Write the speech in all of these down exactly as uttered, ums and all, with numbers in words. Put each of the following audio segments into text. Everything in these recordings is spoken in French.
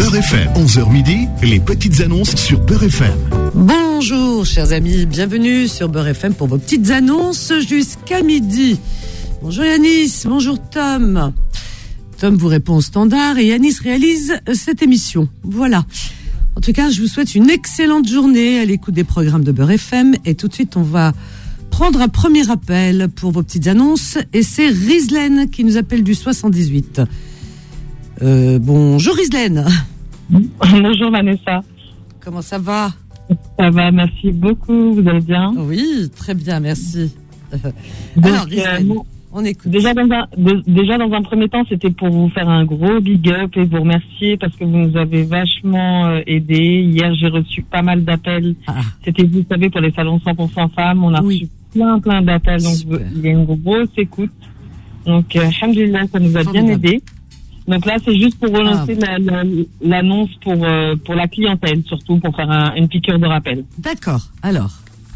Beurre F M, onze heures midi, les petites annonces sur Beurre F M. Bonjour chers amis, bienvenue sur Beurre F M pour vos petites annonces jusqu'à midi. Bonjour Yanis, bonjour Tom. Tom vous répond au standard et Yanis réalise cette émission. Voilà. En tout cas, je vous souhaite une excellente journée à l'écoute des programmes de Beurre F M. Et tout de suite, on va prendre un premier appel pour vos petites annonces. Et c'est Rizlen qui nous appelle du soixante-dix-huit. Euh, bonjour Rizlen. Bonjour Vanessa. Comment ça va ? Ça va, merci beaucoup. Vous allez bien ? Oui, très bien, merci. Donc, Alors Rizlen, euh, on écoute. Déjà dans, un, de, déjà dans un premier temps, c'était pour vous faire un gros big up et vous remercier parce que vous nous avez vachement euh, aidés. Hier, j'ai reçu pas mal d'appels. Ah. C'était, vous savez, pour les salons cent pour cent femmes. On a oui. reçu plein, plein d'appels. Donc, Super. Il y a une grosse écoute. Donc, euh, alhamdoulilah, ça nous a Formidable. bien aidés. Donc là, c'est juste pour relancer ah. la, la, l'annonce pour, euh, pour la clientèle, surtout pour faire un, une piqûre de rappel. D'accord. Alors.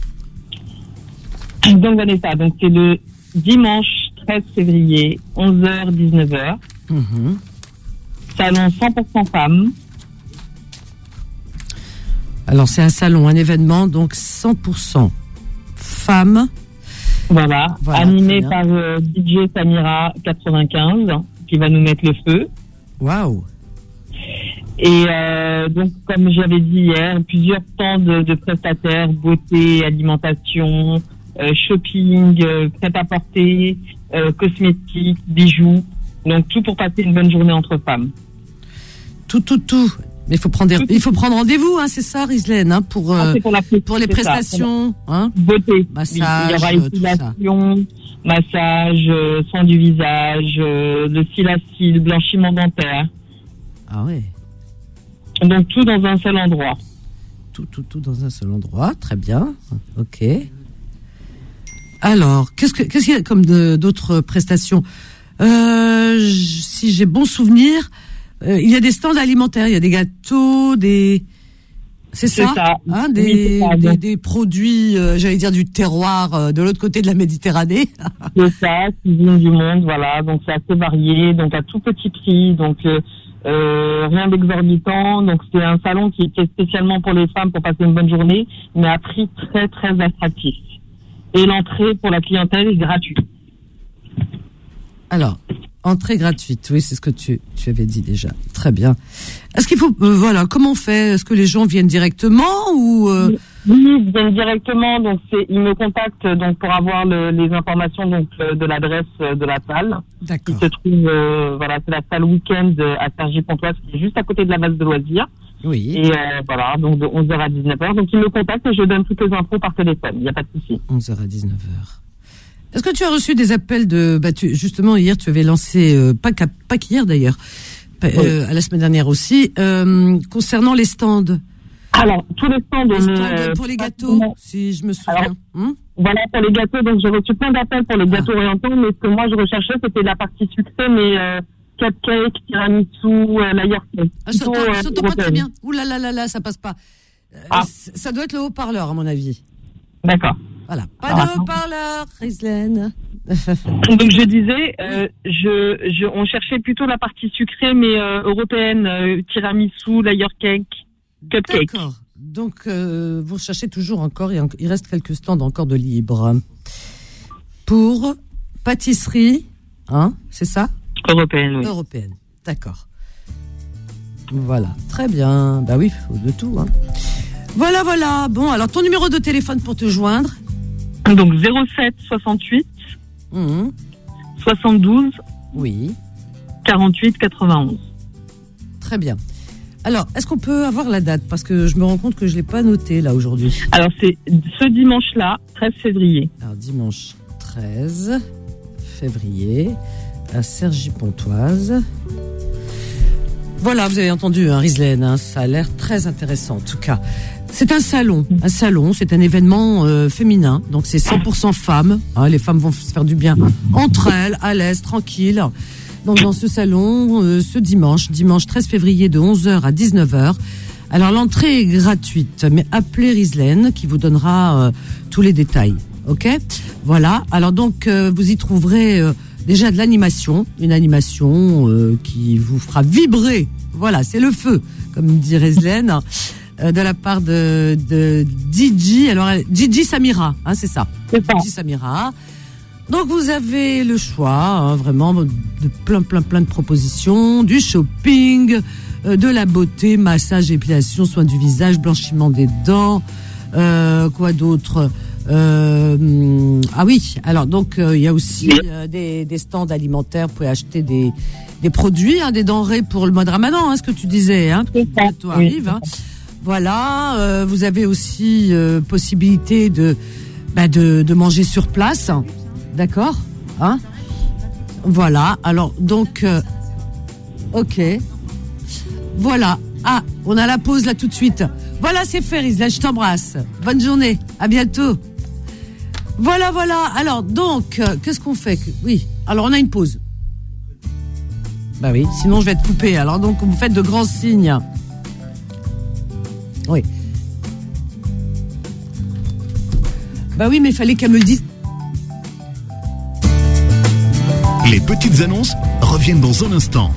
Donc, Vanessa, donc c'est le dimanche treize février, onze heures dix-neuf heures. Mmh. Salon cent pour cent femmes. Alors, c'est un salon, un événement, donc cent pour cent femmes. Voilà. voilà animé par euh, D J Samira quatre-vingt-quinze, qui va nous mettre le feu. Waouh! Et euh, donc, comme j'avais dit hier, plusieurs stands de, de prestataires, beauté, alimentation, euh, shopping, euh, prêt-à-porter, euh, cosmétiques, bijoux. Donc, tout pour passer une bonne journée entre femmes. Tout, tout, tout. Mais il faut prendre, des, il faut prendre rendez-vous, hein, c'est ça, Rizlen, hein, pour, euh, ah, pour, la, pour les prestations. Ça, hein. Beauté. Massage, oui, il y aura épilation, massage, euh, soin du visage, euh, le cil à cils, blanchiment dentaire. Ah ouais. Donc, tout dans un seul endroit. Tout, tout, tout dans un seul endroit. Très bien. Ok. Alors, qu'est-ce que, qu'est-ce qu'il y a comme de, d'autres prestations? Euh, j- si j'ai bon souvenir, euh, il y a des stands alimentaires, il y a des gâteaux, des, c'est, c'est ça, ça. Hein, des, oui, c'est ça, des, des produits, euh, j'allais dire du terroir euh, de l'autre côté de la Méditerranée. C'est ça, cuisine du monde, voilà. Donc c'est assez varié, donc à tout petit prix, donc euh, euh, rien d'exorbitant. Donc c'est un salon qui est spécialement pour les femmes pour passer une bonne journée, mais à prix très très attractif. Et l'entrée pour la clientèle est gratuite. Alors, entrée gratuite, oui, c'est ce que tu, tu avais dit déjà. Très bien. Est-ce qu'il faut, euh, voilà, comment on fait? Est-ce que les gens viennent directement ou euh... Oui, ils viennent directement. Donc, c'est, ils me contactent donc pour avoir le, les informations donc de l'adresse de la salle. D'accord. Qui se trouve, euh, voilà, c'est la salle week-end à Cergy-Pontoise, qui est juste à côté de la base de loisirs. Oui. Et euh, voilà, donc de onze heures à dix-neuf heures. Donc, ils me contactent et je donne toutes les infos par téléphone. Il n'y a pas de souci. onze heures à dix-neuf heures. Est-ce que tu as reçu des appels de... Bah, tu, justement, hier, tu avais lancé, euh, pas, pas qu'hier d'ailleurs, euh, oui. à la semaine dernière aussi, euh, concernant les stands. Alors, tous les stands... Les stands euh, pour les gâteaux, si je me souviens. Alors, hum voilà, pour les gâteaux. Donc, j'ai reçu plein d'appels pour les gâteaux ah. orientaux, mais ce que moi, je recherchais, c'était la partie sucrée, mais euh, cupcake, tiramisu, euh, layer cake. Ah, je t'entends, euh, je t'entends pas très bien. Ouh là là là là, ça passe pas. Euh, ah. Ça doit être le haut-parleur, à mon avis. D'accord. Voilà, pas ah, de haut-parleur, Rizlen. Donc je disais, euh, je, je, on cherchait plutôt la partie sucrée, mais euh, européenne, euh, tiramisu, layer cake, cupcake. D'accord. Donc euh, vous cherchez toujours encore, il, il reste quelques stands encore de libre. Pour pâtisserie, hein, c'est ça ? Européenne, oui. Européenne, d'accord. Voilà, très bien. Bah oui, faut de tout, hein. Voilà, voilà. Bon, alors ton numéro de téléphone pour te joindre ? Donc zéro sept soixante-huit mmh. soixante-douze oui. quarante-huit quatre-vingt-onze. Très bien. Alors, est-ce qu'on peut avoir la date? Parce que je me rends compte que je ne l'ai pas noté là aujourd'hui. Alors, c'est ce dimanche-là, treize février. Alors, dimanche treize février à Cergy-Pontoise. Voilà, vous avez entendu, hein, Rizlen, hein, ça a l'air très intéressant en tout cas. C'est un salon, un salon, c'est un événement euh, féminin, donc c'est cent pour cent femmes. Hein, les femmes vont se faire du bien entre elles, à l'aise, tranquille. Donc dans ce salon, euh, ce dimanche, dimanche treize février de onze heures à dix-neuf heures. Alors l'entrée est gratuite, mais appelez Rizlen qui vous donnera euh, tous les détails. Ok ? Voilà. Alors donc euh, vous y trouverez euh, déjà de l'animation, une animation euh, qui vous fera vibrer. Voilà, c'est le feu, comme dirait Zlène, euh, de la part de, de Gigi. Alors, Gigi Samira, hein, c'est ça. C'est ça. Gigi Samira. Donc, vous avez le choix, hein, vraiment, de plein, plein, plein de propositions, du shopping, euh, de la beauté, massage, épilation, soins du visage, blanchiment des dents, euh, quoi d'autre? Euh, ah oui, alors donc il euh, y a aussi euh, des, des stands alimentaires. Vous pouvez acheter des, des produits, hein, des denrées pour le mois de Ramadan, hein, ce que tu disais, hein, c'est ça, bientôt arrive. oui. Hein. Voilà, euh, vous avez aussi euh, possibilité de, bah, de de manger sur place, d'accord, hein. Voilà. Alors donc, euh, ok, voilà. Ah, on a la pause là tout de suite. Voilà, c'est fait, Rizla, je t'embrasse. Bonne journée, à bientôt. Voilà, voilà. Alors, donc, euh, qu'est-ce qu'on fait? Oui, alors on a une pause. Bah oui, sinon je vais être coupée. Alors donc, vous faites de grands signes. Oui. Bah oui, mais il fallait qu'elle me le dise. Les petites annonces reviennent dans un instant.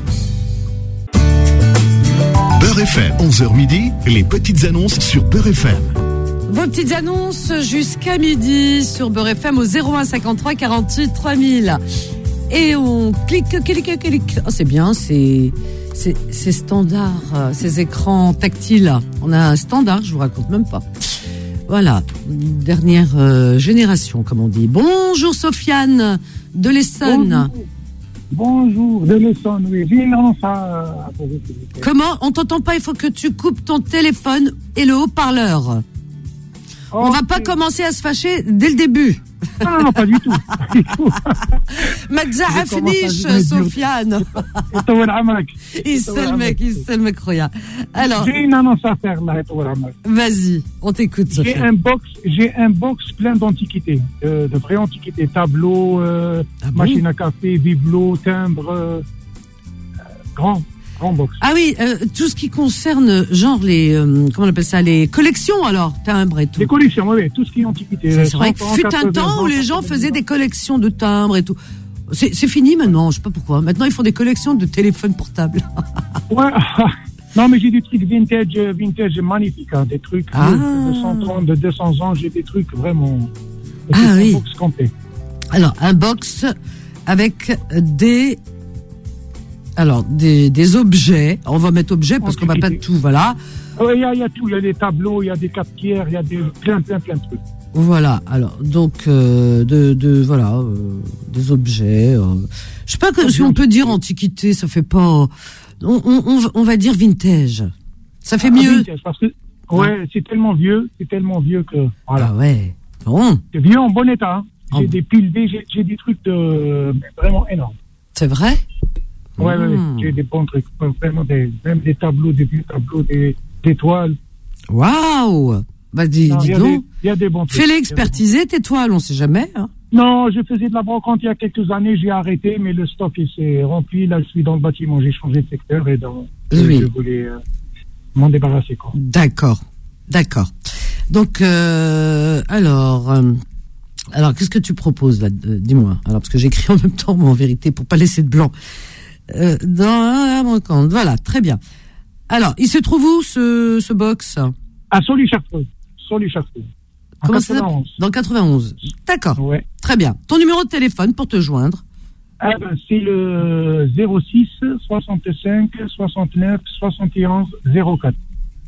Beurre F M, onze heures midi, les petites annonces sur Beurre F M. Vos petites annonces jusqu'à midi sur Beurre F M au zéro un cinquante-trois quarante-huit trois mille. Et on clique, clique, clique. Oh, c'est bien, c'est, c'est, c'est standard, ces écrans tactiles. On a un standard, je vous raconte même pas. Voilà, dernière euh, génération, comme on dit. Bonjour Sofiane de l'Essonne. Bonjour, de l'Essonne, oui. J'ai une annonce à poser. Comment? On t'entend pas, il faut que tu coupes ton téléphone et le haut-parleur. Okay. On va pas commencer à se fâcher dès le début. Non, non, non, pas du tout. ما تزعفنيش سفيان. يسلمك يسلمك خويا. Alors, j'ai une annonce à faire là. Vas-y, on t'écoute. J'ai un box, j'ai un box plein d'antiquités, de, de vraies antiquités, tableaux, euh, ah bon? Machine à café, bibelots, timbres, euh, grand. Box. Ah oui, euh, tout ce qui concerne genre les euh, comment on appelle ça, les collections, alors timbres et tout. Les collections, oui, tout ce qui est antiquité. C'est, c'est vrai que fut un temps où les gens faisaient des collections de timbres et tout. C'est, c'est fini maintenant, je sais pas pourquoi. Maintenant ils font des collections de téléphones portables. Ouais. Non mais j'ai des trucs vintage, vintage magnifiques, hein, des trucs ah. de cent ans, de deux cents ans, j'ai des trucs vraiment. Ah oui. Un box complet. Alors un box avec des Alors, des, des objets, on va mettre objets parce qu'on va pas tout, voilà. Oui, il y a, il y a tout, il y a des tableaux, il y a des cafetières, il y a des, plein, plein, plein de trucs. Voilà, alors, donc, euh, de, de, voilà, euh, des objets, euh, je sais pas que, si on peut dire antiquité, ça fait pas, on, on, on va dire vintage. Ça fait ah, mieux. Vintage, parce que, ouais, hein? C'est tellement vieux, c'est tellement vieux que, voilà. Ah ouais, bon. C'est vieux en bon état, hein. J'ai oh. des piles, j'ai, j'ai des trucs de, vraiment énormes. C'est vrai? Ouais, mmh. ouais, ouais, j'ai des bons trucs, vraiment des, même des tableaux, des vieux tableaux, des, des toiles. Waouh! Bah, dis, non, dis donc. Il y a des bons trucs. Fais-les expertiser tes toiles, on sait jamais, hein. Non, je faisais de la brocante il y a quelques années, j'ai arrêté, mais le stock, il s'est rempli. Là, je suis dans le bâtiment, j'ai changé de secteur et dans, oui. je voulais euh, m'en débarrasser, quoi. D'accord. D'accord. Donc, euh, alors, euh, alors, qu'est-ce que tu proposes, là? Euh, dis-moi. Alors, parce que j'écris en même temps, moi, en vérité, pour pas laisser de blanc. Euh, dans mon compte. Voilà, très bien. Alors, il se trouve où ce, ce box? À Soly-Chartreux. Soly-Chartreux. Comment ça s'appelle? Dans quatre-vingt-onze. D'accord. Ouais. Très bien. Ton numéro de téléphone pour te joindre? Ah ben, c'est le zéro six soixante-cinq soixante-neuf soixante et onze zéro quatre.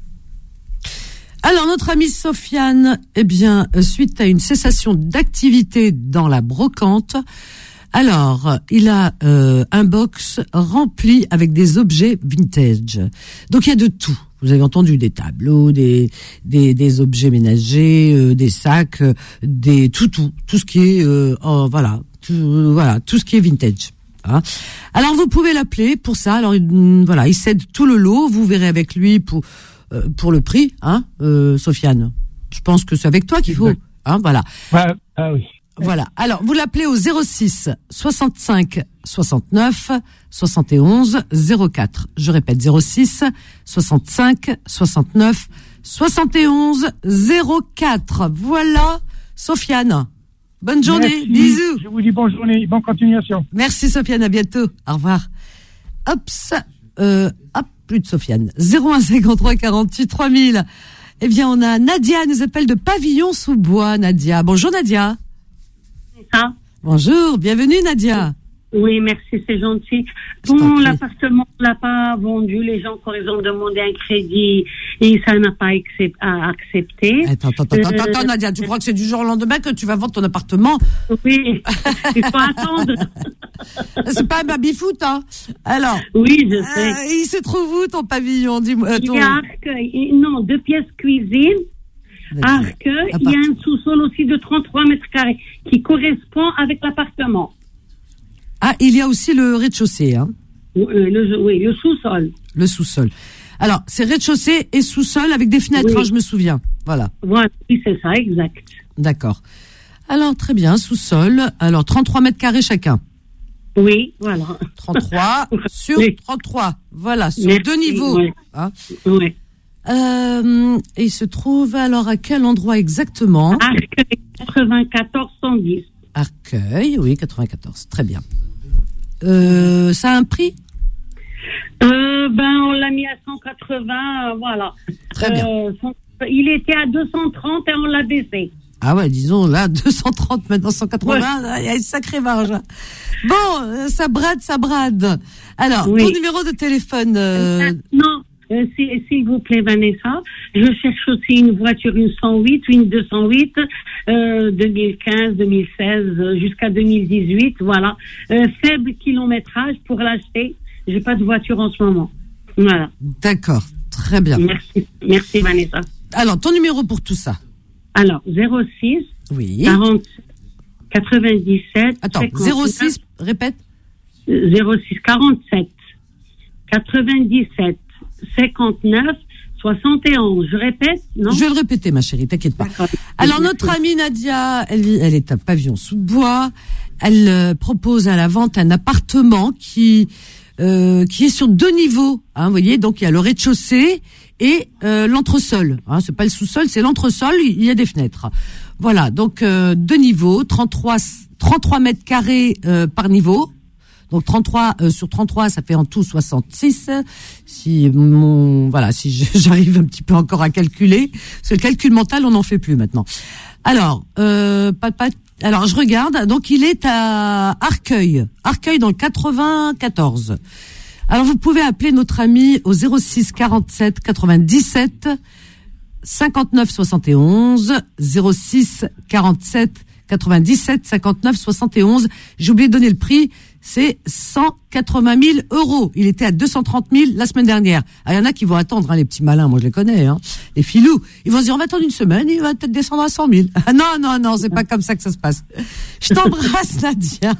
Alors, notre amie Sofiane, eh bien, suite à une cessation d'activité dans la brocante, alors, il a euh, un box rempli avec des objets vintage. Donc, il y a de tout. Vous avez entendu des tableaux, des des, des objets ménagers, euh, des sacs, euh, des tout tout tout ce qui est euh, oh, voilà tout, euh, voilà tout ce qui est vintage. Hein. Alors, vous pouvez l'appeler pour ça. Alors, il, voilà, il cède tout le lot. Vous verrez avec lui pour euh, pour le prix, hein, euh, Sofiane. Je pense que c'est avec toi qu'il faut. Hein, voilà. Ouais, ah oui. Voilà. Alors, vous l'appelez au zéro six soixante-cinq soixante-neuf soixante et onze zéro quatre. Je répète, zéro six soixante-cinq soixante-neuf soixante et onze zéro quatre. Voilà, Sofiane. Bonne journée, Merci. bisous. Je vous dis bonne journée, bonne continuation. Merci Sofiane, à bientôt. Au revoir. Hop, ça, euh, hop, plus de Sofiane. zéro un cinquante-trois quarante-huit trois mille. Eh bien, on a Nadia, elle nous appelle de Pavillon-sous-Bois, Nadia. Bonjour Nadia. Ça. Bonjour, bienvenue Nadia. Oui, merci, c'est gentil. Bon, l'appartement ne l'a pas vendu. Les gens, quand ils ont demandé un crédit, et ça n'a pas accept, accepté. Attends, attends, attends, euh, attends, Nadia, tu crois que c'est du jour au lendemain que tu vas vendre ton appartement? Oui, il faut attendre. C'est pas un baby-foot, hein. Alors. Oui, je sais. Euh, il se trouve où ton pavillon? Dis-moi. Euh, ton... Il y a Arcueil. Non, deux pièces cuisine. Arcueil. Il y a un sous-sol aussi de trente-trois mètres carrés qui correspond avec l'appartement. Ah, il y a aussi le rez-de-chaussée, hein. Oui, le, oui, le sous-sol. Le sous-sol. Alors, c'est rez-de-chaussée et sous-sol avec des fenêtres, oui. hein, je me souviens. Voilà. Voilà, oui, c'est ça, exact. D'accord. Alors, très bien, sous-sol. Alors, trente-trois mètres carrés chacun. Oui, voilà. trente-trois sur oui. trente-trois. Voilà, sur Merci, deux niveaux. Oui. Hein. Oui. Euh, et il se trouve alors à quel endroit exactement? Arcueil, quatre-vingt-quatorze cent dix. Arcueil, oui, quatre-vingt-quatorze. Très bien. Euh, ça a un prix? euh, Ben, on l'a mis à cent quatre-vingts, euh, voilà. Très bien. Euh, son, il était à deux cent trente et on l'a baissé. Ah ouais, disons, là, deux cent trente, maintenant cent quatre-vingts, il ouais. y a une sacrée marge. Bon, euh, ça brade, ça brade. Alors, oui. ton numéro de téléphone... Euh... Non, euh, s'il vous plaît, Vanessa, je cherche aussi une voiture, une cent huit, une deux cent huit, euh, deux mille quinze, deux mille seize, jusqu'à deux mille dix-huit, voilà. Euh, faible kilométrage pour l'acheter. J'ai pas de voiture en ce moment. Voilà. D'accord, très bien. Merci, merci Vanessa. Alors, ton numéro pour tout ça? Alors, zéro six, oui. quarante, quatre-vingt-dix-sept. Attends, zéro six, répète. zéro six, quarante-sept, quatre-vingt-dix-sept, cinquante-neuf, soixante et onze. Je répète, non? Je vais le répéter, ma chérie, t'inquiète pas. D'accord. Alors, notre amie Nadia, elle, elle est à Pavillon-sous-Bois. Elle euh, propose à la vente un appartement qui euh, qui est sur deux niveaux. Hein, vous voyez, donc il y a le rez-de-chaussée et euh, l'entresol. Hein, c'est pas le sous-sol, c'est l'entresol. Il y a des fenêtres. Voilà, donc euh, deux niveaux, trente-trois, trente-trois mètres carrés euh, par niveau. Donc trente-trois euh, sur trente-trois, ça fait en tout soixante-six. Si mon voilà, si je, j'arrive un petit peu encore à calculer, parce que le calcul mental, on n'en fait plus maintenant. Alors, euh, papa, alors je regarde. Donc il est à Arcueil, Arcueil dans le quatre-vingt-quatorze. Alors vous pouvez appeler notre ami au zéro six quarante-sept quatre-vingt-dix-sept cinquante-neuf soixante et onze, zéro six quarante-sept quatre-vingt-dix-sept cinquante-neuf soixante et onze. J'ai oublié de donner le prix. C'est cent quatre-vingt mille euros. Il était à deux cent trente mille la semaine dernière. Ah, il y en a qui vont attendre, hein, les petits malins, moi je les connais, hein, les filous. Ils vont se dire, on va attendre une semaine, il va peut-être descendre à cent mille. Ah, non, non, non, c'est pas comme ça que ça se passe. Je t'embrasse, Nadia.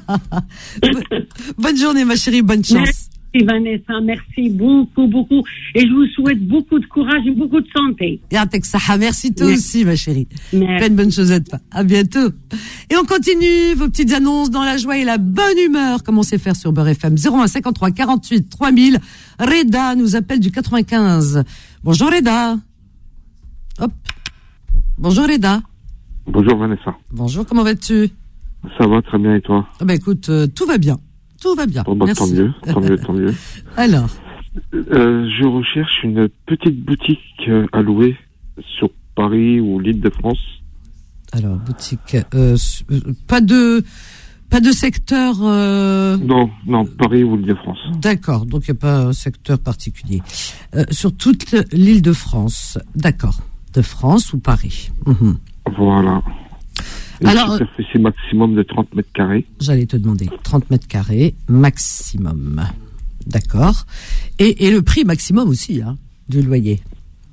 Bonne journée, ma chérie, bonne chance. Merci, Vanessa, merci beaucoup, beaucoup. Et je vous souhaite beaucoup de courage et beaucoup de santé. Merci toi merci. aussi, ma chérie. Merci. Plein de bonnes choses. À bientôt. Et on continue vos petites annonces dans la joie et la bonne humeur, comme on sait faire sur Beurre F M. zéro un cinquante-trois quarante-huit trois mille. Reda nous appelle du quatre-vingt-quinze. Bonjour Reda. Hop. Bonjour Reda. Bonjour Vanessa. Bonjour, comment vas-tu? Ça va très bien et toi? Ah ben écoute, euh, tout va bien. Tout va bien. Bon, bah, tant mieux, tant mieux, tant mieux. Alors euh, je recherche une petite boutique euh, à louer sur Paris ou l'Île-de-France. Alors, boutique, euh, pas de, pas de secteur. Euh... Non, non, Paris ou l'Île-de-France. D'accord, donc il n'y a pas un secteur particulier. Euh, sur toute l'Île-de-France, d'accord. De France ou Paris. Mmh. Voilà. Une Alors, superficie maximum de trente mètres carrés. J'allais te demander trente mètres carrés maximum. D'accord. Et, et le prix maximum aussi, hein, du loyer.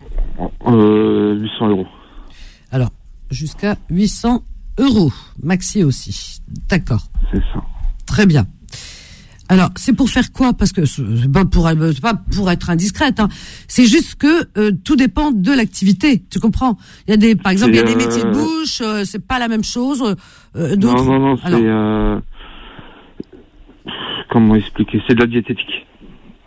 Euh, huit cents euros. Alors, jusqu'à huit cents euros. Maxi aussi. D'accord. C'est ça. Très bien. Alors, c'est pour faire quoi? Parce que c'est pas pour, c'est pas pour être indiscrète, hein. C'est juste que euh, tout dépend de l'activité. Tu comprends? Il y a des, par exemple, c'est il y a des euh... métiers de bouche, euh, c'est pas la même chose. Euh, non, non, non, c'est euh... comment expliquer? C'est de la diététique.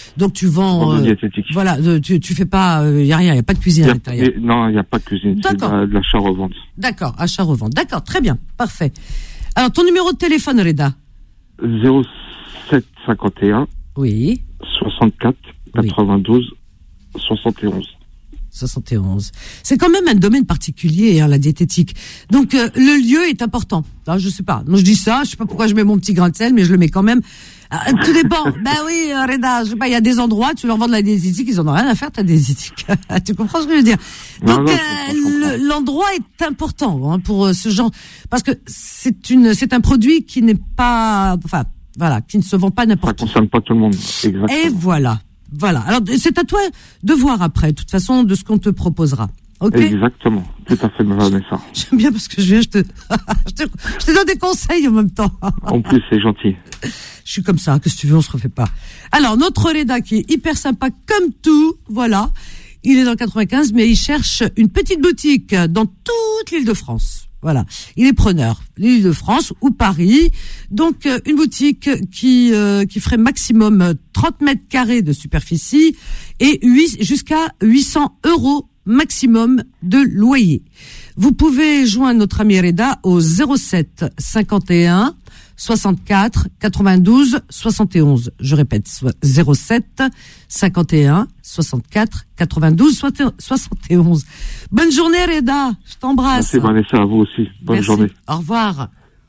Donc tu vends. Cordon Euh, diététique. voilà, euh, tu tu fais pas, il euh, y a rien, il y a pas de cuisine Y a- à l'intérieur. et- non, il n'y a pas de cuisine. D'accord. C'est de, la- de l'achat-revente. D'accord, achat-revente. D'accord, très bien, parfait. Alors ton numéro de téléphone, Reda. zéro sept cinquante et un Oui. soixante-quatre quatre-vingt-douze soixante et onze. soixante et onze. C'est quand même un domaine particulier, hein, la diététique. Donc euh, le lieu est important. Alors, je sais pas. Non, je dis ça. Je sais pas pourquoi je mets mon petit grain de sel, mais je le mets quand même. Euh, tout dépend. Ben oui, euh, Reda. Je sais pas. Il y a des endroits, tu leur vends de la diététique, ils en ont rien à faire ta diététique. Tu comprends ce que je veux dire? Non, Donc non, euh, je comprends, je le- l'endroit est important, hein, pour euh, ce genre, parce que c'est une, c'est un produit qui n'est pas, enfin, voilà, qui ne se vend pas Ça n'importe où. concerne pas tout le monde. Exactement. Et voilà. Voilà. Alors, c'est à toi de voir après, de toute façon, de ce qu'on te proposera. Ok? Exactement. Tout à fait, Vanessa. J'aime bien parce que je viens, je te, je te, je te donne des conseils en même temps. En plus, c'est gentil. Je suis comme ça, que si tu veux, on se refait pas. Alors, notre Reda qui est hyper sympa comme tout, voilà. Il est dans le quatre-vingt-quinze, mais il cherche une petite boutique dans toute l'île de France. Voilà. Il est preneur. L'île de France ou Paris. Donc, euh, une boutique qui, euh, qui ferait maximum trente mètres carrés de superficie et huit, jusqu'à huit cents euros maximum de loyer. Vous pouvez joindre notre ami Reda au zéro sept cinquante et un soixante-quatre quatre-vingt-douze soixante et onze. Je répète, zéro sept cinquante et un soixante-quatre quatre-vingt-douze soixante et onze. Bonne journée Reda, je t'embrasse. Merci Vanessa, à vous aussi. Bonne Merci. journée. Au revoir.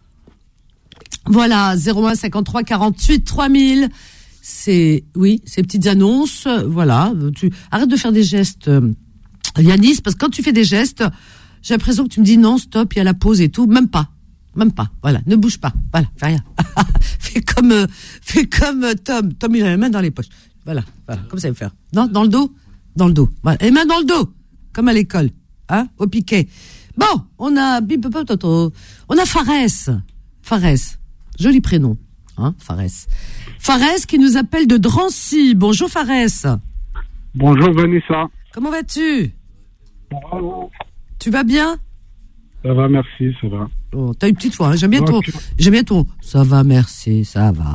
Voilà, zéro un cinquante-trois quarante-huit trois mille. C'est, oui, ces petites annonces, euh, voilà. Tu arrête de faire des gestes, euh, Yanis, parce que quand tu fais des gestes, j'ai l'impression que tu me dis non, stop, il y a la pause et tout. Même pas. Même pas. Voilà. Ne bouge pas. Voilà. Fais rien. fais comme, euh, fais comme euh, Tom. Tom, il a les mains dans les poches. Voilà. Voilà. Comme ça, il va faire. Non, dans le dos? Dans le dos. Voilà. Les mains dans le dos. Comme à l'école. Hein? Au piquet. Bon. On a, bip, bip, bip, on a Fares. Fares. Joli prénom. Hein? Fares. Fares qui nous appelle de Drancy. Bonjour Fares. Bonjour Vanessa. Comment vas-tu? Bravo. Tu vas bien? Ça va, merci, ça va. Oh, t'as une petite voix, hein. J'aime bien ton, Donc, j'aime bien ton, ça va, merci, ça va.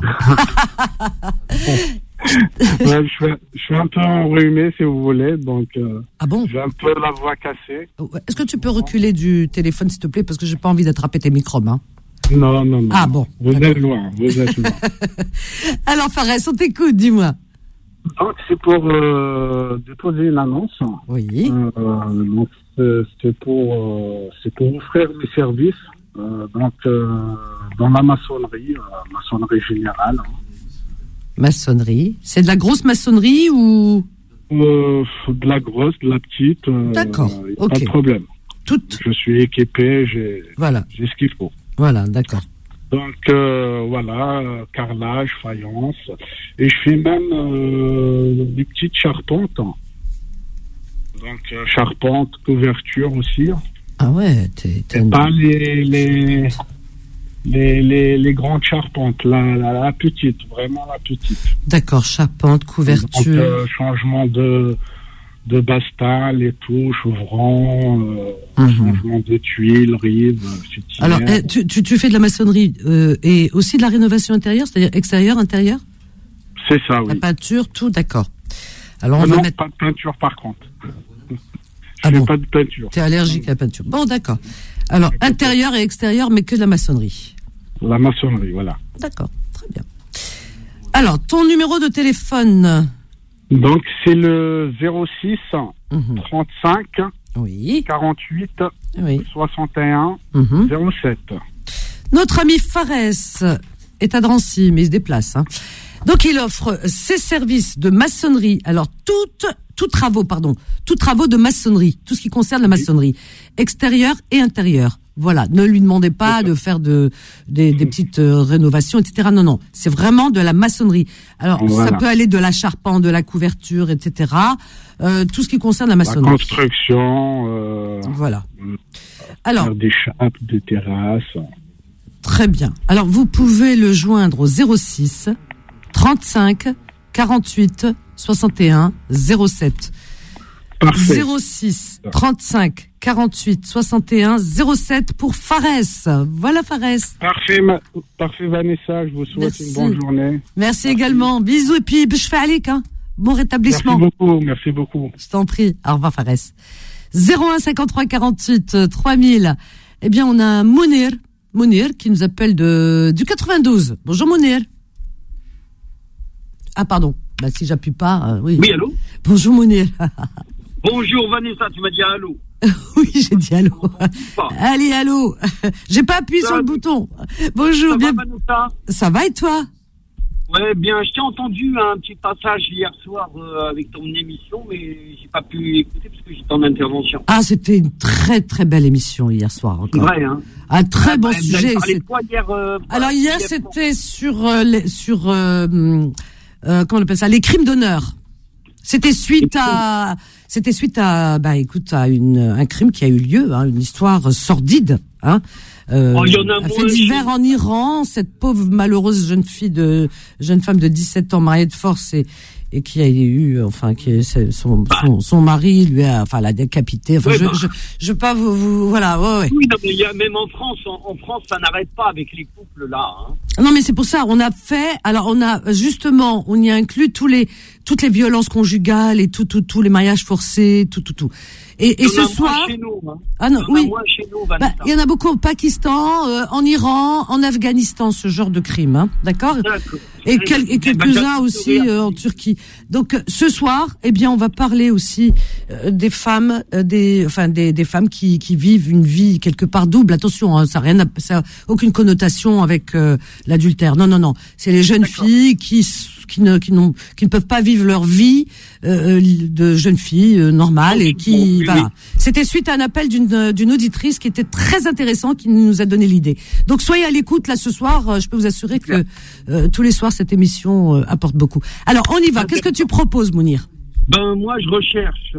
ouais, je, suis, je suis un peu enrhumé, si vous voulez, donc euh, Ah bon? j'ai un peu la voix cassée. Est-ce que tu peux reculer du téléphone, s'il te plaît, parce que j'ai pas envie d'attraper tes microbes, hein. Non, non, non. Ah bon. Vous D'accord. êtes loin, vous êtes loin. Alors, Fares, on t'écoute, dis-moi. Donc, c'est pour euh, déposer une annonce. Oui. Euh, donc, c'est, c'est pour, euh, c'est pour offrir mes services euh, donc, euh, dans la maçonnerie, euh, maçonnerie générale. Maçonnerie. C'est de la grosse maçonnerie ou? Euh, de la grosse, de la petite. Euh, D'accord, y a ok. Pas de problème. Toute. Je suis équipé, j'ai, Voilà. j'ai ce qu'il faut. Voilà, d'accord. Donc, euh, voilà, euh, carrelage, faïence. Et je fais même euh, des petites charpentes. Donc, euh, charpente, couverture aussi. Ah ouais, t'es, t'es Et un- pas les, les, les, les, les grandes charpentes, la, la, la petite, vraiment la petite. D'accord, charpente, Donc, couverture. euh, changement de, de bastal et tout, chevron, euh, Mhm. changement de tuiles, rives, fitières. Alors, eh, tu, tu, tu fais de la maçonnerie euh, et aussi de la rénovation intérieure, c'est-à-dire extérieur, intérieur? C'est ça, oui. La peinture, tout, d'accord. Alors, on Ah va non, mettre. pas de peinture par contre. Je Ah fais bon. pas de peinture. T'es allergique à la peinture. Bon, d'accord. Alors, intérieur et extérieur, mais que de la maçonnerie. La maçonnerie, voilà. D'accord, très bien. Alors, ton numéro de téléphone. Donc, c'est le zéro six Mhm. trente-cinq Oui, quarante-huit oui. soixante et un Mhm. zéro sept. Notre ami Fares est à Drancy, mais il se déplace. Hein. Donc, il offre ses services de maçonnerie. Alors, toutes, tous travaux, pardon, tous travaux de maçonnerie, tout ce qui concerne la maçonnerie, extérieur et intérieur. Voilà, ne lui demandez pas de faire de des, des petites euh, rénovations, et cetera. Non, non, c'est vraiment de la maçonnerie. Alors, Voilà. ça peut aller de la charpente, de la couverture, et cetera. Euh, tout ce qui concerne la La maçonnerie. construction, euh, Voilà. Alors, faire des chapes, des terrasses. très bien. Alors, vous pouvez le joindre au zéro six trente-cinq quarante-huit soixante et un zéro sept. Parfait. zéro six trente-cinq quarante-huit soixante et un zéro sept pour Fares. Voilà Fares. Parfait, ma- parfait Vanessa, je vous souhaite Merci. une bonne journée. Merci, également. Bisous et puis je fais aller hein. Bon rétablissement. Merci beaucoup, merci beaucoup. Je t'en prie. Au revoir, Fares. zéro un cinquante-trois quarante-huit trois mille. Eh bien, on a Mounir, Mounir qui nous appelle de du quatre-vingt-douze. Bonjour Mounir. Ah pardon. Bah si j'appuie pas, euh, oui. Oui, allô. Bonjour Mounir. Bonjour Vanessa, tu m'as dit allô. Oui, j'ai dit allô. Allez, allô. J'ai pas appuyé ça sur le bouton. Bonjour, ça bien. Va, Vanessa? Ça va et toi? Ouais, bien. Je t'ai entendu un petit passage hier soir euh, avec ton émission, mais j'ai pas pu écouter parce que j'étais en intervention. Ah, c'était une très très belle émission hier soir encore. C'est vrai, hein. Un très ah, bon bah, sujet. C'est... Quoi, hier, euh, Alors hier, hier c'était sur euh, les, sur euh, euh, comment on appelle ça, les crimes d'honneur. C'était suite à, c'était suite à, bah écoute, à une un crime qui a eu lieu, hein, une histoire sordide, hein. Euh, oh, il y en a un fait divers en Iran, cette pauvre malheureuse jeune fille de jeune femme de dix-sept ans mariée de force et et qui a eu, enfin, qui son, bah. son son mari lui a, enfin, l'a décapité. Enfin, ouais, je, bah. je je je pas vous, vous voilà, ouais, ouais. Oui, non, mais il y a même en France, en, en France, ça n'arrête pas avec les couples là. Hein. Non, mais c'est pour ça, on a fait, alors on a justement, on y a inclus tous les toutes les violences conjugales et tout tout tous les mariages forcés, tout tout tout. Et, et ce soir, chez nous, hein. ah non, il y en oui, a moins chez nous, bah, il y en a beaucoup au Pakistan, euh, en Iran, en Afghanistan, ce genre de crime, hein, d'accord, d'accord. Et, quel, et quelques-uns aussi euh, en Turquie. Donc euh, ce soir, eh bien, on va parler aussi euh, des femmes, euh, des, enfin des, des femmes qui, qui vivent une vie quelque part double. Attention, hein, ça a rien, à, ça a aucune connotation avec euh, l'adultère. Non, non, non. C'est les jeunes d'accord. filles qui qui ne qui n'ont qui ne peuvent pas vivre leur vie euh, de jeunes filles euh, normales et qui voilà. Oui. C'était suite à un appel d'une d'une auditrice qui était très intéressant, qui nous a donné l'idée. Donc soyez à l'écoute là ce soir. Euh, je peux vous assurer que euh, tous les soirs cette émission euh, apporte beaucoup. Alors on y va. Qu'est-ce que tu proposes, Mounir? Ben moi je recherche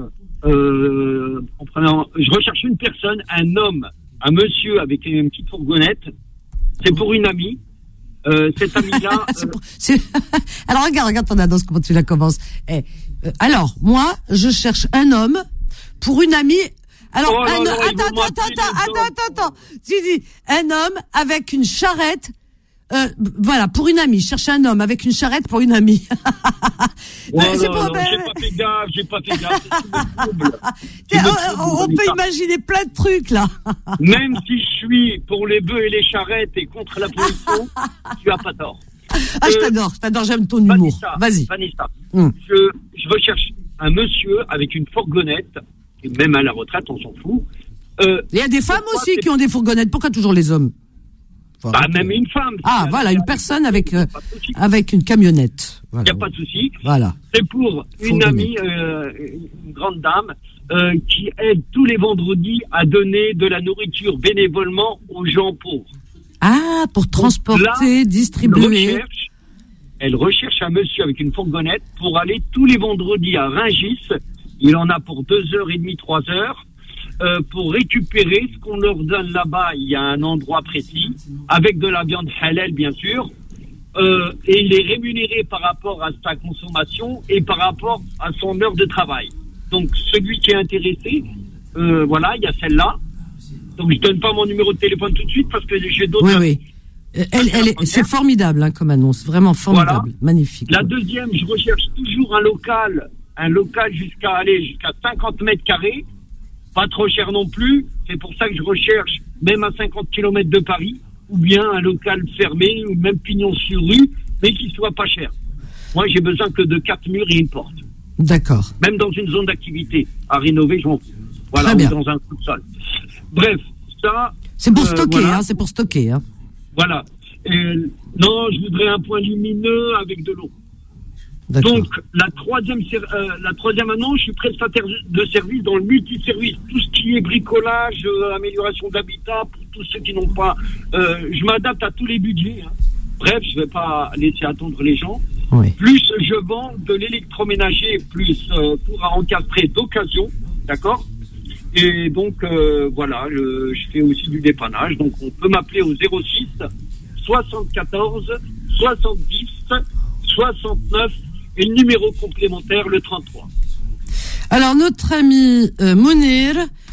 euh, en prenant, je recherche une personne, un homme, un monsieur avec une petite fourgonnette. C'est pour une amie. Euh, cette amie-là. c'est pour, c'est... Alors regarde, regarde ton annonce, comment tu la commences. Eh, euh, alors moi, je cherche un homme pour une amie. Alors oh un non, attends, attends, attends, attends, attends, attends. Tu dis un homme avec une charrette. Euh, voilà, pour une amie. Je cherche un homme avec une charrette pour une amie. Oh c'est non, pour, non, ben... j'ai pas fait gaffe, j'ai pas fait gaffe. on, on peut imaginer plein de trucs là. Même si je suis pour les bœufs et les charrettes et contre la pollution, tu as pas tort. Ah, euh, je t'adore, je t'adore, j'aime ton humour. Vanessa, Vas-y. Vanessa, hum. je, je recherche un monsieur avec une fourgonnette, et même à la retraite, on s'en fout. Euh, Il y a des femmes aussi c'est... qui ont des fourgonnettes. Pourquoi toujours les hommes? Bah, même une femme. Ah, si voilà, une personne avec euh, avec une camionnette. Il n'y a pas de souci. Voilà. C'est pour une amie, euh, une grande dame, euh, qui aide tous les vendredis à donner de la nourriture bénévolement aux gens pauvres. Ah, pour transporter, là, distribuer. Elle recherche, elle recherche un monsieur avec une fourgonnette pour aller tous les vendredis à Rungis. Il en a pour deux heures et demie, trois heures. Euh, pour récupérer ce qu'on leur donne là-bas. Il y a un endroit précis, avec de la viande halal bien sûr, euh, et il est rémunéré par rapport à sa consommation et par rapport à son heure de travail. Donc celui qui est intéressé, euh, voilà, il y a celle-là. Donc je donne pas mon numéro de téléphone tout de suite parce que j'ai d'autres... Oui, oui. Elle, elle est, c'est formidable hein, comme annonce, vraiment formidable, voilà. Magnifique. La deuxième, je recherche toujours un local, un local jusqu'à aller jusqu'à cinquante mètres carrés, pas trop cher non plus, c'est pour ça que je recherche, même à cinquante kilomètres de Paris, ou bien un local fermé, ou même pignon sur rue, mais qui soit pas cher. Moi, j'ai besoin que de quatre murs et une porte. D'accord. Même dans une zone d'activité, à rénover, je m'en fous. Voilà, ou dans un sous-sol. Bref, ça... C'est pour euh, stocker, voilà. hein, c'est pour stocker. Hein. Voilà. Et, non, je voudrais un point lumineux avec de l'eau. D'accord. Donc, la troisième, euh, la troisième annonce, je suis prestataire de service dans le multiservice. Tout ce qui est bricolage, euh, amélioration d'habitat, pour tous ceux qui n'ont pas... Euh, je m'adapte à tous les budgets. Hein. Bref, je ne vais pas laisser attendre les gens. Oui. Plus je vends de l'électroménager, plus euh, pour encastrer d'occasion. D'accord ? Et donc, euh, voilà, je, je fais aussi du dépannage. Donc, on peut m'appeler au zéro six soixante-quatorze soixante-dix soixante-neuf et le numéro complémentaire, le trente-trois. Alors, notre ami euh, Mounir,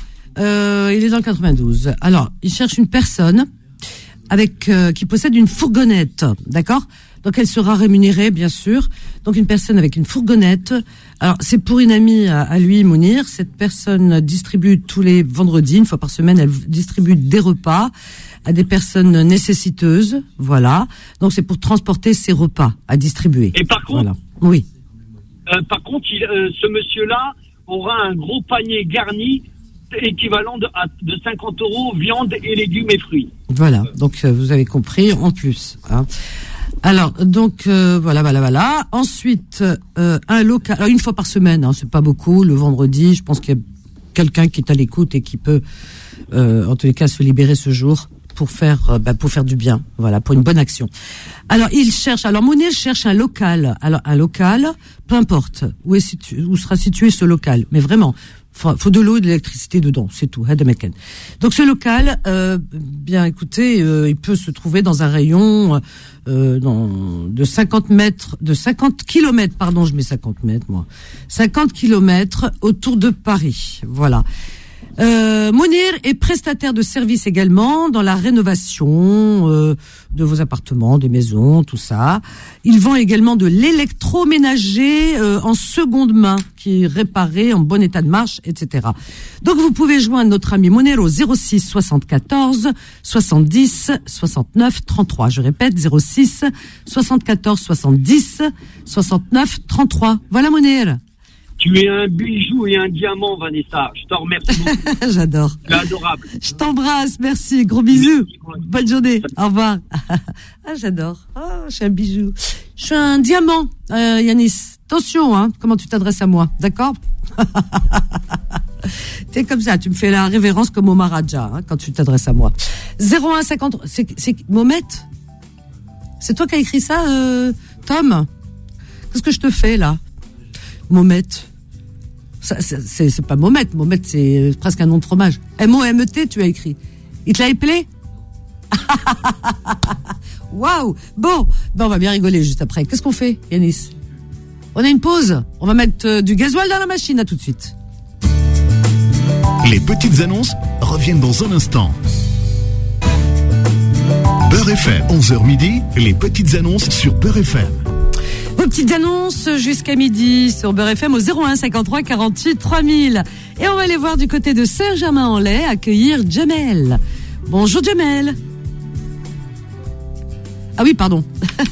euh, il est dans le quatre-vingt-douze. Alors, il cherche une personne avec euh, qui possède une fourgonnette, d'accord ? Donc elle sera rémunérée, bien sûr. Donc une personne avec une fourgonnette. Alors c'est pour une amie à, à lui, Mounir. Cette personne distribue tous les vendredis, une fois par semaine, elle distribue des repas à des personnes nécessiteuses. Voilà. Donc c'est pour transporter ces repas à distribuer. Et par contre, voilà. Oui. Euh, par contre, il, euh, ce monsieur-là aura un gros panier garni équivalent de, à, de cinquante euros, viande et légumes et fruits. Voilà, donc euh, vous avez compris, en plus. Hein. Alors, donc, euh, voilà, voilà, voilà. Ensuite, euh, un local, alors une fois par semaine, hein, c'est pas beaucoup, le vendredi, je pense qu'il y a quelqu'un qui est à l'écoute et qui peut, euh, en tous les cas, se libérer ce jour pour faire, euh, bah, pour faire du bien, voilà, pour une bonne action. Alors, il cherche, alors Mounir cherche un local, alors un local, peu importe où est situ, où sera situé ce local, mais vraiment, faut, faut de l'eau et de l'électricité dedans, c'est tout. Donc ce local, euh, bien écoutez, euh, il peut se trouver dans un rayon euh, dans, de cinquante mètres, de cinquante kilomètres, pardon, je mets cinquante mètres moi, cinquante kilomètres autour de Paris, voilà. Euh, Mounir est prestataire de services également dans la rénovation euh, de vos appartements, des maisons, tout ça. Il vend également de l'électroménager euh, en seconde main qui est réparé en bon état de marche, et cetera. Donc vous pouvez joindre notre ami Mounir au zéro six soixante-quatorze soixante-dix soixante-neuf trente-trois. Je répète, zéro six soixante-quatorze soixante-dix soixante-neuf trente-trois. Voilà Mounir. Tu es un bijou et un diamant, Vanessa. Je t'en remercie beaucoup. J'adore. Tu es adorable. Je t'embrasse, merci. Gros bisous. Bonne journée. Au revoir. Ah, j'adore. Oh, je suis un bijou. Je suis un diamant, euh, Yanis. Attention, hein, comment tu t'adresses à moi, d'accord? T'es comme ça, tu me fais la révérence comme au Maharaja, hein, quand tu t'adresses à moi. zéro un cinquante, c'est, c'est Mohamed? C'est toi qui as écrit ça, euh, Tom? Qu'est-ce que je te fais, là? Mohamed. Ça, c'est, c'est, c'est pas Mohamed. Mohamed, c'est presque un nom de fromage. M O M E T, tu as écrit. Il te l'a appelé? Waouh! Bon, ben on va bien rigoler juste après. Qu'est-ce qu'on fait, Yanis? On a une pause. On va mettre euh, du gasoil dans la machine. À tout de suite. Les petites annonces reviennent dans un instant. Beurre F M, onze heures midi, les petites annonces sur Beurre F M. Vos petites annonces jusqu'à midi sur Beurre F M au zéro un cinquante-trois quarante-huit trois mille. Et on va aller voir du côté de Saint-Germain-en-Laye accueillir Jamel. Bonjour Jamel. Ah oui, pardon.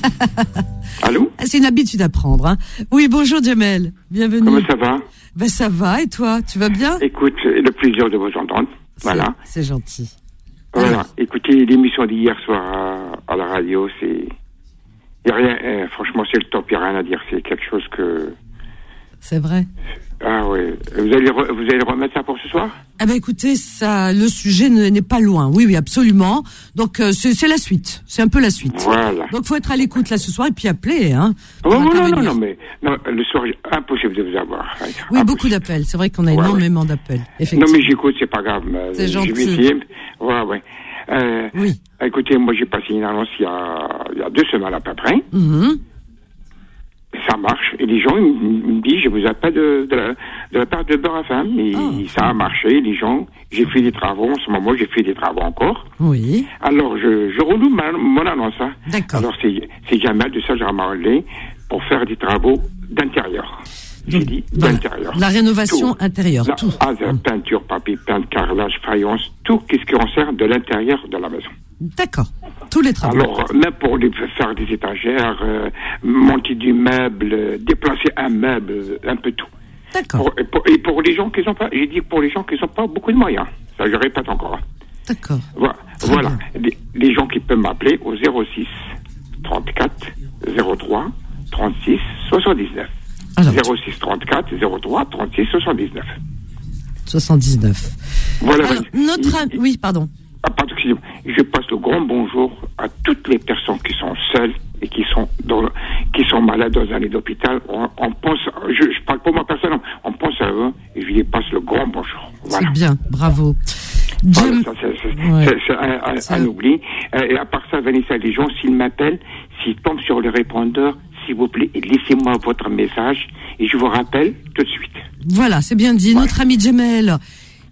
Allô? C'est une habitude à prendre. Hein. Oui, bonjour Jamel. Bienvenue. Comment ça va? Ben ça va, et toi? Tu vas bien? Écoute, le plaisir de vous entendre. C'est, voilà. C'est gentil. Voilà. Alors. Écoutez, l'émission d'hier soir à, à la radio, c'est... Il n'y a rien, euh, franchement, c'est le top, il n'y a rien à dire. C'est quelque chose que... C'est vrai. Ah oui. Vous allez, re, vous allez remettre ça pour ce soir? Ah ben écoutez, ça, le sujet ne, n'est pas loin. Oui, oui, absolument. Donc euh, c'est, c'est la suite. C'est un peu la suite. Voilà. Donc faut être à l'écoute là ce soir et puis appeler. Hein, oh, non, non, non, non, mais non, le soir, impossible de vous avoir. Oui, impossible. Beaucoup d'appels. C'est vrai qu'on a ouais, énormément ouais. d'appels. Effectivement. Non, mais j'écoute, c'est pas grave. C'est je gentil. vais ouais, ouais. Euh, oui. Écoutez, moi j'ai passé une annonce il y a, il y a deux semaines à peu près. Mm-hmm. Ça marche. Et les gens, ils me disent, je vous appelle de, de, la, de la part de Beurre F M. Et oh. ça a marché. Les gens, j'ai fait des travaux. En ce moment, j'ai fait des travaux encore. Oui. Alors, je, je renouvelle ma, mon annonce. Hein. D'accord. Alors, c'est, c'est Jamel de Saint-Germain-en-Laye pour faire des travaux d'intérieur. J'ai Donc, dit voilà. d'intérieur. La rénovation tout. Intérieure, la, tout. Ah, mmh. Peinture, papier peint, carrelage, faïence, tout ce qui concerne de l'intérieur de la maison. D'accord. Tous les travaux. Alors, même pour les, faire des étagères, euh, monter du meuble, euh, déplacer un meuble, euh, un peu tout. D'accord. Pour, et, pour, et pour les gens qui n'ont pas, j'ai dit pour les gens qui n'ont pas beaucoup de moyens. Ça, je répète encore. D'accord. Voilà. voilà. Les, les gens qui peuvent m'appeler au zéro six trente-quatre zéro trois trente-six soixante-dix-neuf. Alors, zéro six trente-quatre zéro trois trente-six soixante-dix-neuf. soixante-dix-neuf. Voilà. Alors, notre ami... Oui, pardon. Ah, pardon, je passe le grand bonjour à toutes les personnes qui sont seules et qui sont dans, qui sont malades dans un lit d'hôpital. On, on pense, je, je parle pour ma personne, on pense à eux et je les passe le grand bonjour. Voilà. C'est bien, bravo. Voilà, Jim... ça, c'est, c'est, ouais. c'est, c'est un, un, c'est... un oubli. Et à part ça, Vanessa, les gens, s'ils m'appellent, s'ils tombent sur le répondeur, s'il vous plaît, laissez-moi votre message et je vous rappelle tout de suite. Voilà, c'est bien dit. Voilà. Notre ami Jamel,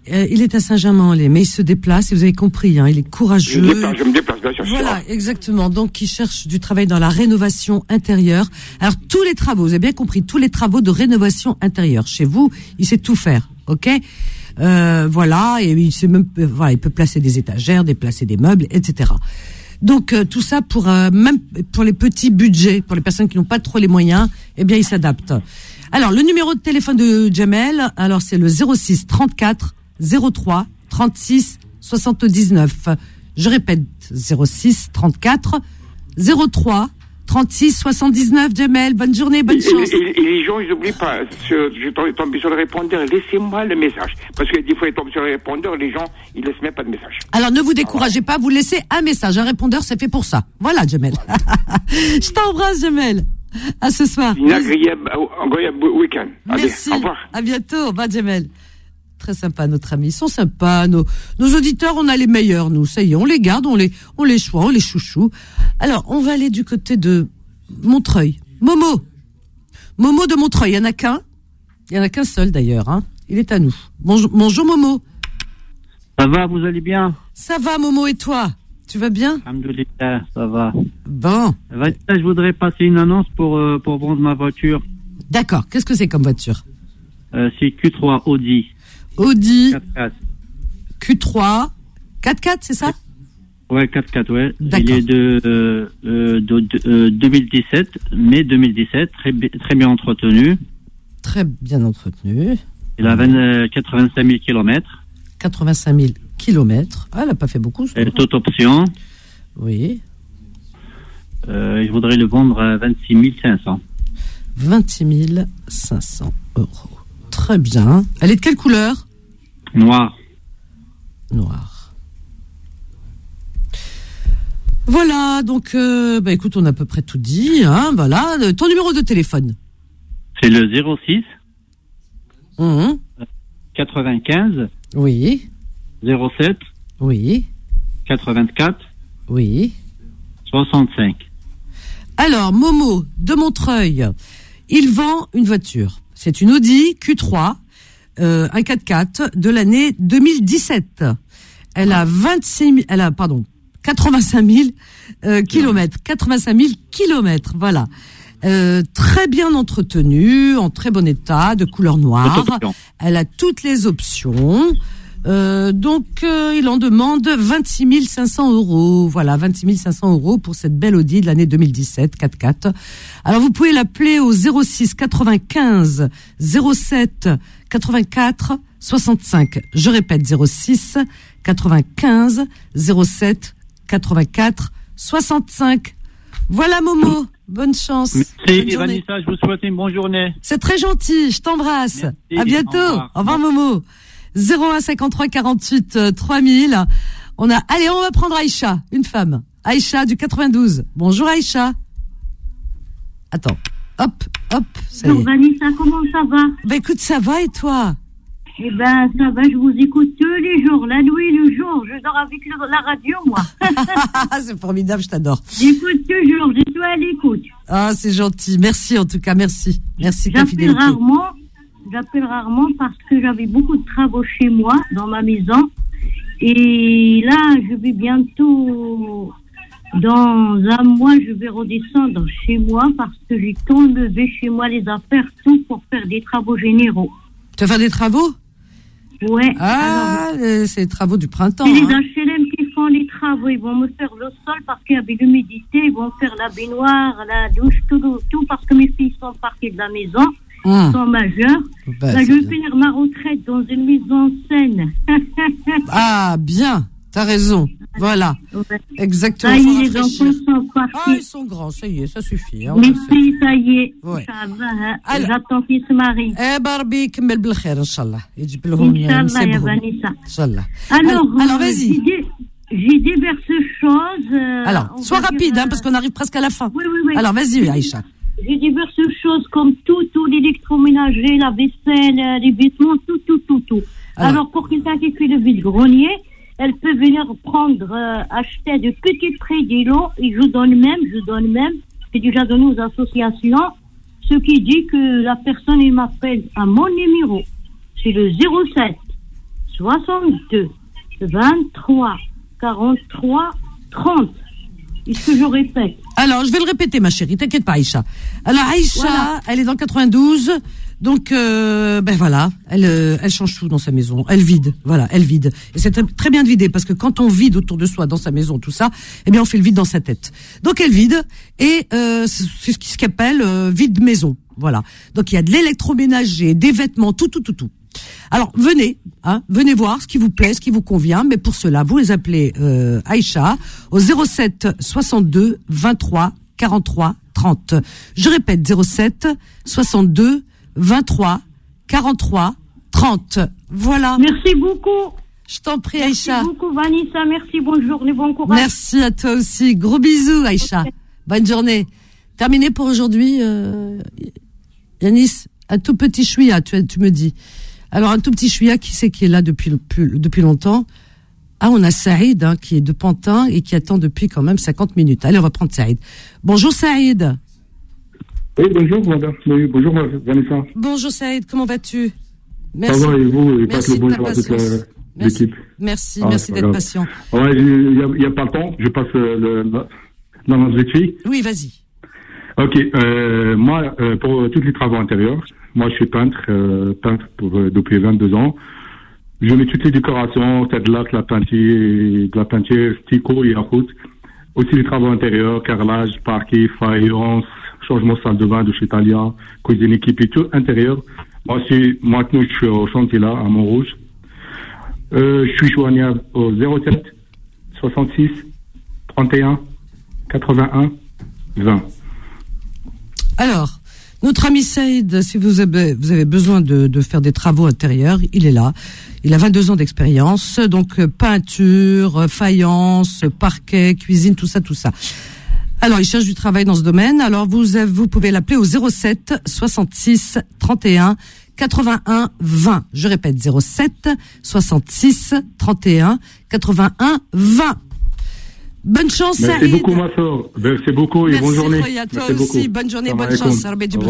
Euh, il est à Saint-Germain-en-Laye, mais il se déplace, et vous avez compris, hein, il est courageux. Je me déplace, je me déplace, bien sûr. Voilà, exactement. Donc, il cherche du travail dans la rénovation intérieure. Alors, tous les travaux, vous avez bien compris, tous les travaux de rénovation intérieure. Chez vous, il sait tout faire, ok? Euh, voilà, et il sait même, voilà, il peut placer des étagères, déplacer des meubles, et cetera. Donc, euh, tout ça pour, euh, même pour les petits budgets, pour les personnes qui n'ont pas trop les moyens, eh bien, il s'adapte. Alors, le numéro de téléphone de Jamel, alors, c'est le zéro six trente-quatre zéro trois trente-six soixante-dix-neuf. Je répète, zéro six trente-quatre zéro trois trente-six soixante-dix-neuf. Jamel, bonne journée, bonne et, chance. Et, et, et les gens, ils n'oublient pas, sur, je tombe, tombe sur le répondeur, laissez-moi le message. Parce que des fois, ils tombent sur le répondeur, les gens, ils laissent même pas de message. Alors, ne vous découragez pas, vous laissez un message. Un répondeur, c'est fait pour ça. Voilà, Jamel. Je t'embrasse, Jamel. À ce soir. Une agréable, agréable week-end. Allez, merci. Au revoir. À bientôt. Au revoir, Jamel. Très sympa, notre ami. Ils sont sympas. Nos, nos auditeurs, on a les meilleurs, nous. Ça y est, on les garde, on les, on les choix, on les chouchou. Alors, on va aller du côté de Montreuil. Momo. Momo de Montreuil. Il y en a qu'un. Il y en a qu'un seul, d'ailleurs, hein. Il est à nous. Bonjour, bonjour, Momo. Ça va, vous allez bien? Ça va, Momo, et toi? Tu vas bien? Alhamdoulilah, ça va. Bon. Je voudrais passer une annonce pour, euh, pour vendre ma voiture. D'accord. Qu'est-ce que c'est comme voiture? Euh, c'est Q trois Audi. Audi quatre-quatre. Q trois quatre-quatre, c'est ça? Ouais, quatre-quatre, ouais. D'accord. Il est de, euh, euh, de, de euh, deux mille dix-sept, mai deux mille dix-sept, très, très bien entretenu. Très bien entretenu. Il a vingt, euh, quatre-vingt-cinq mille kilomètres. quatre-vingt-cinq mille kilomètres. Ah, elle n'a pas fait beaucoup. Elle est toute option. Oui. Euh, je voudrais le vendre à vingt-six mille cinq cents. vingt-six mille cinq cents euros. Très bien. Elle est de quelle couleur? Noir. Noir. Voilà, donc, euh, bah écoute, on a à peu près tout dit, hein, voilà. Ton numéro de téléphone? C'est le zéro six Mmh. quatre-vingt-quinze. Oui. zéro sept. Oui. quatre-vingt-quatre. Oui. soixante-cinq. Alors, Momo de Montreuil, il vend une voiture. C'est une Audi Q trois, euh, un quatre-quatre de l'année deux mille dix-sept. Elle a vingt-six, elle a, pardon, quatre-vingt-cinq mille euh, kilomètres. quatre-vingt-cinq mille kilomètres, voilà. Euh, très bien entretenue, en très bon état, de couleur noire. Elle a toutes les options. Euh, donc, euh, il en demande vingt-six mille cinq cents euros. Voilà, vingt-six mille cinq cents euros pour cette belle Audi de l'année deux mille dix-sept, quatre-quatre. Alors, vous pouvez l'appeler au zéro six quatre-vingt-quinze zéro sept quatre-vingt-quatre soixante-cinq. Je répète, zéro six quatre-vingt-quinze zéro sept quatre-vingt-quatre soixante-cinq. Voilà, Momo. Bonne chance. Merci, Vanessa. Je vous souhaite une bonne journée. C'est très gentil. Je t'embrasse. Merci. À bientôt. Au revoir, Au revoir Momo. zéro un cinquante-trois quarante-huit trois mille. On a, allez, on va prendre Aïcha, une femme. Aïcha du quatre-vingt-douze. Bonjour Aïcha. Attends. Hop, hop. Ça y est. Bonjour Vanessa, comment ça va? Bah écoute, ça va et toi? Eh ben, ça va, je vous écoute tous les jours, la nuit et le jour. Je dors avec le, la radio, moi. C'est formidable, je t'adore. J'écoute toujours, je suis à l'écoute. Ah, c'est gentil. Merci en tout cas, merci. Merci de ta J'appelle fidélité. rarement, j'appelle rarement parce que j'avais beaucoup de travaux chez moi, dans ma maison. Et là, je vais bientôt, dans un mois, je vais redescendre chez moi parce que j'ai tout enlevé chez moi, les affaires, tout pour faire des travaux généraux. Tu vas faire des travaux? Ouais. Ah, alors, euh, c'est les travaux du printemps. c'est les hein. H L M qui font les travaux. Ils vont me faire le sol parce qu'il y avait l'humidité. Ils vont faire la baignoire, la douche, tout, tout parce que mes filles sont parties de la maison. Hum. Ils sont majeures. Bah, Là, c'est je vais bien. finir ma retraite dans une maison saine. Ah, bien. T'as raison. Voilà. Ouais. Exactement. Ça y faut est, les rafraîchir. enfants sont partis. Ah, ils sont grands, ça y est, ça suffit. Hein, Mes on sait. filles, ça y est. Ouais. Inch'Allah, hein. Alors- J'attends qu'ils se marient. Eh ben, Rabbi يكمل بالخير ان شاء الله يجيب لهم Inch'Allah, ya نسيبهم Vanessa. ان شاء الله. Alors, alors euh, vas-y. j'ai dé- j'ai diverses choses. euh, Alors, on sois va rapide, dire, hein, parce qu'on arrive presque à la fin. Oui, oui, oui. Alors, vas-y, Aïcha. J'ai diverses choses comme tout, tout l'électroménager, la vaisselle, euh, les vêtements, tout, tout, tout, tout. Alors. Alors, pour quelqu'un qui fait le vide-grenier, elle peut venir prendre, euh, acheter de petits prix des lots, et je donne même, je donne même, c'est déjà donné aux associations, ce qui dit que la personne, elle m'appelle à mon numéro. C'est le zéro sept soixante-deux, vingt-trois, quarante-trois, trente. Est-ce que je répète? Alors, je vais le répéter, ma chérie, t'inquiète pas, Aïcha. Alors, Aïcha, voilà. Elle est dans le quatre-vingt-douze, donc, euh, ben voilà, elle, euh, elle change tout dans sa maison, elle vide, voilà, elle vide. Et c'est très, très bien de vider, parce que quand on vide autour de soi, dans sa maison, tout ça, eh bien, on fait le vide dans sa tête. Donc, elle vide, et euh, c'est ce qui s'appelle euh, vide maison, voilà. Donc, il y a de l'électroménager, des vêtements, tout, tout, tout, tout. Alors, venez, hein, venez voir ce qui vous plaît, ce qui vous convient, mais pour cela, vous les appelez euh, Aïcha au zéro sept soixante-deux vingt-trois quarante-trois trente. Je répète, zéro sept soixante-deux vingt-trois quarante-trois trente. Voilà. Merci beaucoup. Je t'en prie, Aïcha. Merci beaucoup, Vanessa. Merci, bonne journée, bon courage. Merci à toi aussi. Gros bisous, Aïcha. Okay. Bonne journée. Terminé pour aujourd'hui, euh, Yanis. Un tout petit chouïa, tu, tu me dis. Alors, un tout petit chouïa, qui c'est qui est là depuis, depuis longtemps? Ah, on a Saïd, hein, qui est de Pantin et qui attend depuis quand même cinquante minutes. Allez, on va prendre Saïd. Bonjour, Saïd. Oui, bonjour, madame. Oui, bonjour, Vanessa. Bonjour, Saïd. Comment vas-tu? Merci. Ça va, et vous? Et merci passe le bonjour à toute l'équipe. Merci, ah, merci d'être grave. patient. Ouais, il n'y a, a pas le temps. Je passe le, le, l'annonce de fille. Oui, vas-y. Ok, euh, moi, euh, pour tous les travaux intérieurs, moi, je suis peintre, euh, peintre pour, euh, depuis vingt-deux ans. Je mets toutes les décorations, tête-lac, la peinture, de la peinture, stico et yaourt. Aussi les travaux intérieurs, carrelage, parquet, faïence, changement de salle de bain de chez Italia, cuisine équipée, tout intérieur. Moi, c'est, maintenant, je suis au chantier là, à Montrouge. Euh, je suis joignable au zéro sept soixante-six trente et un quatre-vingt-un vingt. Alors, notre ami Saïd, si vous avez, vous avez besoin de, de faire des travaux intérieurs, il est là. Il a vingt-deux ans d'expérience, donc euh, peinture, euh, faïence, parquet, cuisine, tout ça, tout ça. Alors, il cherche du travail dans ce domaine. Alors, vous, avez, vous pouvez l'appeler au zéro sept soixante-six trente et un quatre-vingt-un vingt. Je répète, zéro sept soixante-six trente et un quatre-vingt-un vingt. Bonne chance, Merci Saïd. beaucoup, ma soeur. Merci beaucoup et Merci, bonne journée. Merci à toi Merci aussi. beaucoup. Bonne journée, Salam bonne chance.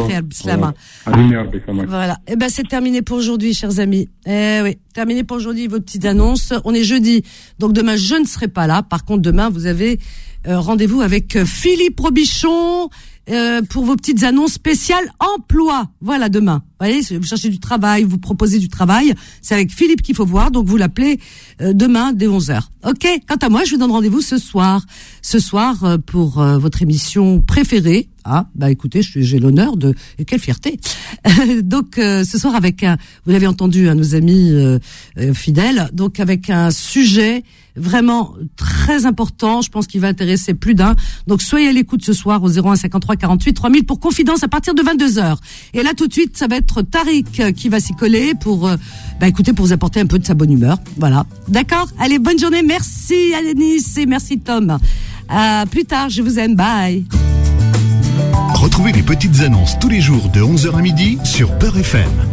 Voilà. Eh ben, c'est terminé pour aujourd'hui, chers amis. Eh oui, terminé pour aujourd'hui vos petites annonces. On est jeudi, donc demain je ne serai pas là. Par contre, demain vous avez euh, rendez-vous avec euh, Philippe Robichon euh, pour vos petites annonces spéciales emploi. Voilà, demain. Vous voyez, vous cherchez du travail, vous proposez du travail, c'est avec Philippe qu'il faut voir, donc vous l'appelez euh, demain dès onze heures. Ok. Quant à moi, je vous donne rendez-vous ce soir. Ce soir euh, pour euh, votre émission préférée. Ah, bah écoutez, j'ai l'honneur de... Et quelle fierté. Donc, euh, ce soir avec un... Vous l'avez entendu, hein, nos amis euh, euh, fidèles, donc avec un sujet vraiment très important, je pense qu'il va intéresser plus d'un. Donc, soyez à l'écoute ce soir au zéro un cinquante-trois quarante-huit trois mille pour Confidence à partir de vingt-deux heures. Et là, tout de suite, ça va être Tariq qui va s'y coller pour... Euh, bah écoutez, pour vous apporter un peu de sa bonne humeur. Voilà. D'accord? Allez, bonne journée. Merci Alénis et merci Tom. À plus tard, je vous aime. Bye. Retrouvez les petites annonces tous les jours de onze heures à midi sur Beurre F M.